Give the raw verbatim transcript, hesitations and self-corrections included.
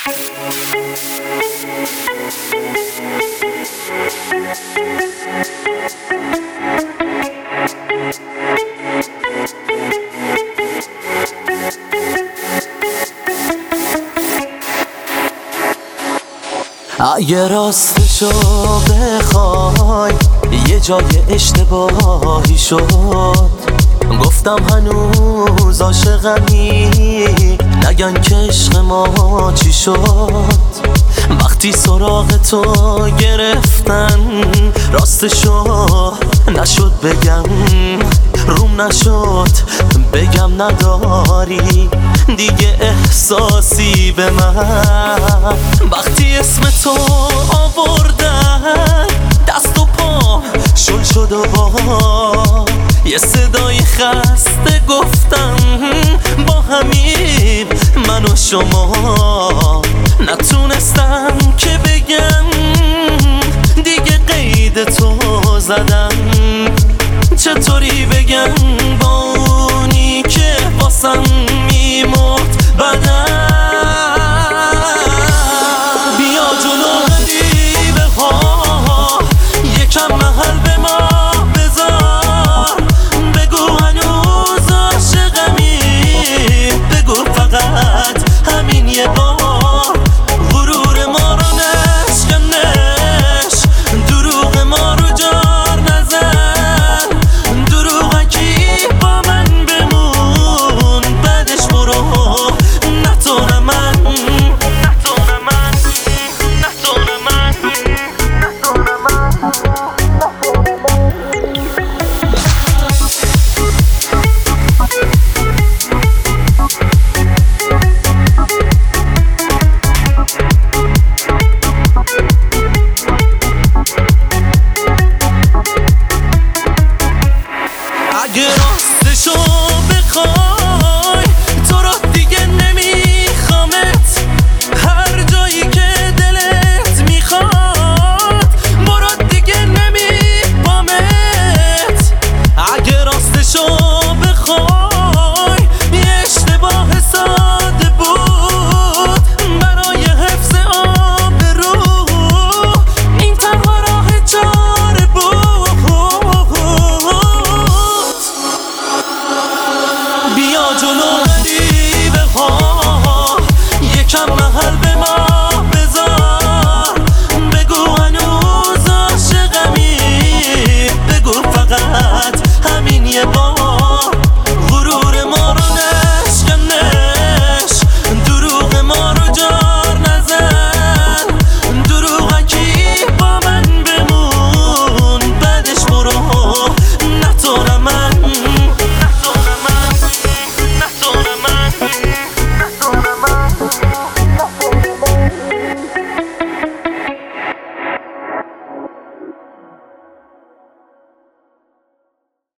اگه راستشو بخوای یه جای اشتباهی شد، گفتم هنوز عاشقمی، نگن که عشق ما چی شد. وقتی سراغ تو گرفتن راستشو نشد بگم، روم نشد بگم نداری دیگه احساسی به من. وقتی اسم تو آوردن دست و پام شل شد و با یه صدای خسته گفتم با همین من و شما. نتونستم که بگم دیگه قید تو زدم، چطوری بگم